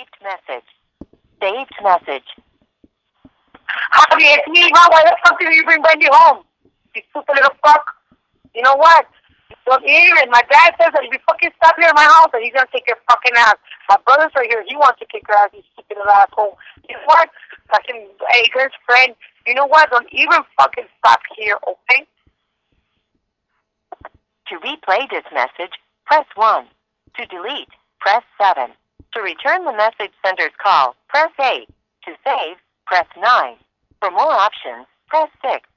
Saved message. Saved message. Javi, it's me, Ma. Why the fuck did you bring Wendy home? You stupid little fuck. You know what? Don't even. My dad says that if you fucking stop here in my house, that he's gonna take your fucking ass. My brother's right here. He wants to kick your ass, you stupid little asshole. You know what? Fucking, hey, good friend. You know what? Don't even fucking stop here, okay? To replay this message, press 1. To delete, press 7. To return the message sender's call, press 8. To save, press 9. For more options, press 6.